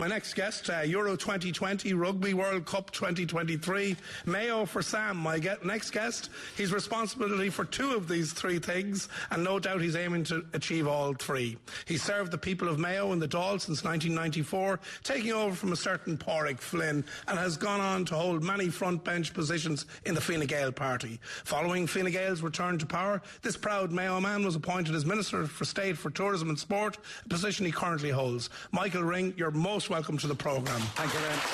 My next guest, Euro 2020, Rugby World Cup 2023, Mayo for Sam. My next guest, he's responsibility for two of these three things, and no doubt he's aiming to achieve all three. He served the people of Mayo in the Dáil since 1994, taking over from a certain Pádraig Flynn, and has gone on to hold many front bench positions in the Fine Gael party. Following Fine Gael's return to power, this proud Mayo man was appointed as Minister for State for Tourism and Sport, a position he currently holds. Michael Ring, you're most welcome to the programme. Thank you very much.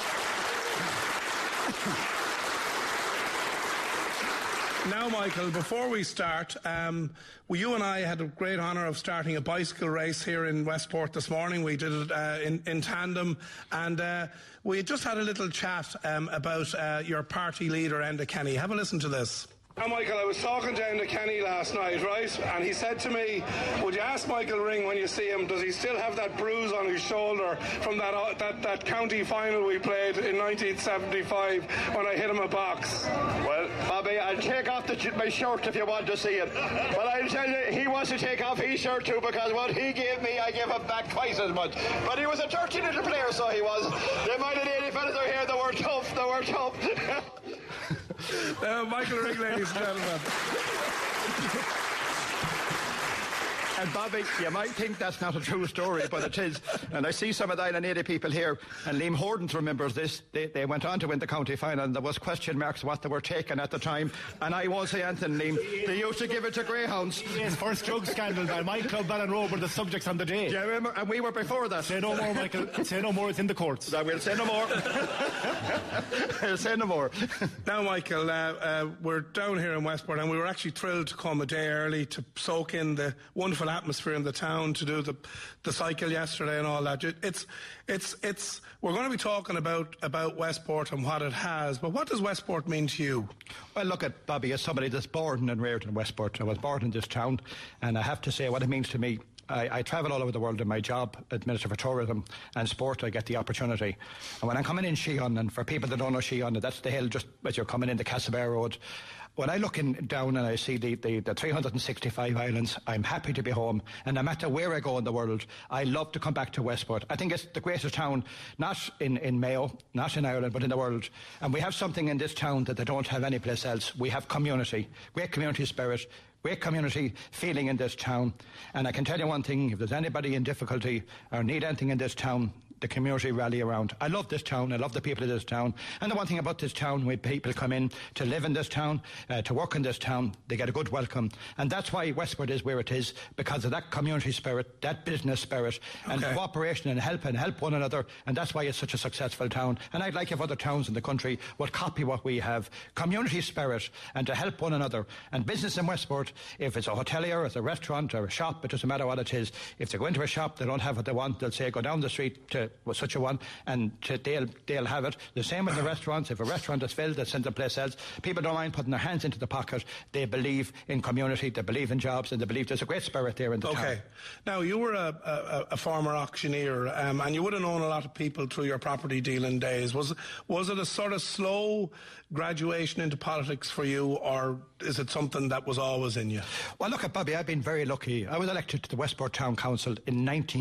Now, Michael, before we start, you and I had a great honour of starting a bicycle race here in Westport this morning. We did it in tandem, and we just had a little chat about your party leader, Enda Kenny. Have a listen to this. Now, Michael, I was talking to Enda Kenny last night, right? And he said to me, would you ask Michael Ring when you see him, does he still have that bruise on his shoulder from that county final we played in 1975 when I hit him a box? Well, Bobby, I'll take off my shirt if you want to see it. But I'll tell you, he wants to take off his shirt too, because what he gave me, I gave him back twice as much. But he was a dirty little player, so he was. The amount of lady fellas are here, they were tough. Michael Ring, ladies and gentlemen. And Bobby, you might think that's not a true story, but it is. And I see some of the Island 80 people here, and Liam Hordens remembers this. They went on to win the county final, and there was question marks what they were taking at the time. And I won't say anything, Liam. They used to give it to greyhounds. His first drug scandal by my club, Ballinrobe, were the subjects on the day. Yeah, remember? And we were before that. Say no more, Michael. Say no more. It's in the courts. I will say no more. I'll say no more. Now, Michael, we're down here in Westport, and we were actually thrilled to come a day early to soak in the wonderful atmosphere in the town, to do the cycle yesterday and all that. We're going to be talking about Westport and what it has, but what does Westport mean to you? Well, look at Bobby, as somebody that's born and reared in Westport. I was born in this town, and I have to say what it means to me. I travel all over the world in my job as Minister for Tourism and Sport. I get the opportunity. And when I'm coming in Sheehan, and for people that don't know Sheehan, that's the hill just as you're coming into Castlebar Road. When I look down and I see the 365 islands, I'm happy to be home. And no matter where I go in the world, I love to come back to Westport. I think it's the greatest town, not in Mayo, not in Ireland, but in the world. And we have something in this town that they don't have anyplace else. We have community, great community spirit, great community feeling in this town. And I can tell you one thing, if there's anybody in difficulty or need anything in this town, the community rally around. I love this town. I love the people of this town. And the one thing about this town, when people come in to live in this town, to work in this town, they get a good welcome. And that's why Westport is where it is, because of that community spirit, that business spirit, and cooperation and help one another. And that's why it's such a successful town. And I'd like if other towns in the country would copy what we have. Community spirit, and to help one another. And business in Westport, if it's a hotelier, it's a restaurant or a shop, it doesn't matter what it is. If they go into a shop, they don't have what they want, they'll say, go down the street to such a one, and they'll have it. The same with the restaurants. If a restaurant is filled, they'll send it someplace else. People don't mind putting their hands into the pocket. They believe in community, they believe in jobs, and they believe there's a great spirit there in the town. Okay. Now, you were a former auctioneer, and you would have known a lot of people through your property dealing days. Was it a sort of slow graduation into politics for you, or is it something that was always in you? Well, look at Bobby, I've been very lucky. I was elected to the Westport Town Council in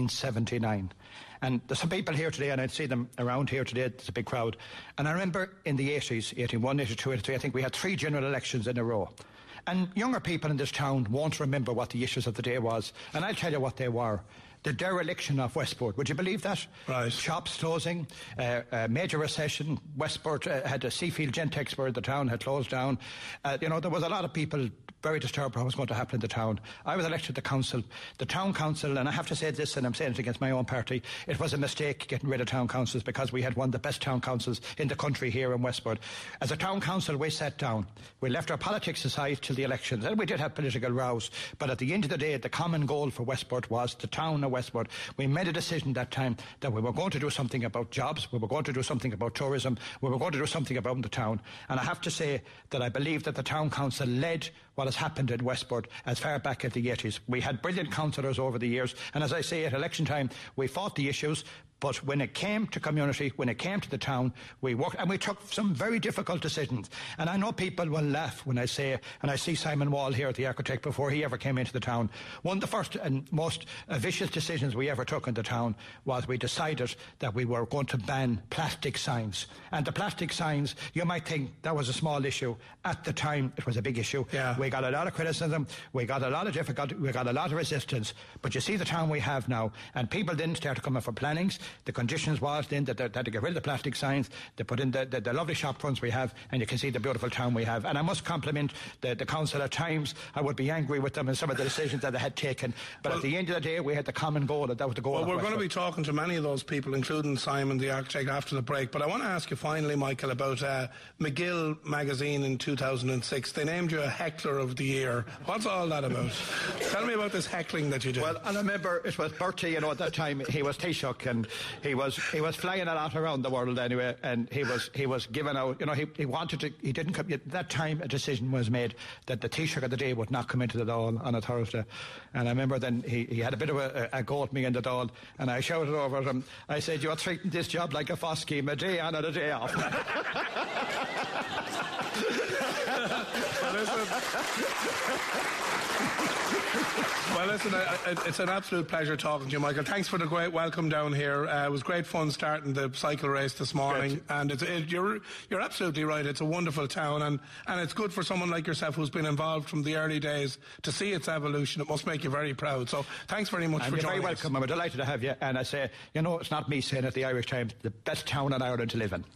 1979. And there's some people here today, and I'd see them around here today. There's a big crowd. And I remember in the 80s, 81, 82, 83, I think we had 3 general elections in a row. And younger people in this town won't remember what the issues of the day was. And I'll tell you what they were. The dereliction of Westport. Would you believe that? Right. Shops closing, major recession. Westport had a Seafield Gentex where the town had closed down. There was a lot of people very disturbed what was going to happen in the town. I was elected to the town council, and I have to say this, and I'm saying it against my own party, it was a mistake getting rid of town councils, because we had one of the best town councils in the country here in Westport. As a town council, we sat down. We left our politics aside till the elections, and we did have political rows, but at the end of the day, the common goal for Westport was the town of Westport. We made a decision that time that we were going to do something about jobs, we were going to do something about tourism, we were going to do something about the town. And I have to say that I believe that the town council led what has happened in Westport as far back as the 80s. We had brilliant councillors over the years, and as I say, at election time, we fought the issues, But when it came to community, when it came to the town, we worked and we took some very difficult decisions. And I know people will laugh when I say, and I see Simon Wall here, the architect, before he ever came into the town. One of the first and most vicious decisions we ever took in the town was we decided that we were going to ban plastic signs. And the plastic signs, you might think that was a small issue. At the time, it was a big issue. Yeah. We got a lot of criticism, we got a lot of difficulty, we got a lot of resistance. But you see the town we have now, and people didn't start coming for plannings. The conditions was then that they had to get rid of the plastic signs. They put in the lovely shop fronts we have, and you can see the beautiful town we have. And I must compliment the council at times. I would be angry with them in some of the decisions that they had taken. But at the end of the day, we had the common goal, that was the goal. Well, we're going to be talking to many of those people, including Simon, the architect, after the break. But I want to ask you finally, Michael, about McGill magazine in 2006. They named you a heckler of the year. What's all that about? Tell me about this heckling that you did. Well, and I remember it was Bertie, at that time he was Taoiseach, and he was flying a lot around the world anyway, and he was given out, he wanted to, he didn't come, at that time a decision was made that the Taoiseach of the day would not come into the Dáil on a Thursday. And I remember then he had a bit of a go at me in the Dáil, and I shouted over at him, I said, "You're treating this job like a FOS scheme, a day on and a day off." Well, listen, it's an absolute pleasure talking to you, Michael. Thanks for the great welcome down here. It was great fun starting the cycle race this morning. Good. And you're absolutely right. It's a wonderful town, and it's good for someone like yourself who's been involved from the early days to see its evolution. It must make you very proud. So thanks very much for joining us. You're very welcome. I'm delighted to have you. And I say, it's not me saying it, the Irish Times, the best town in Ireland to live in.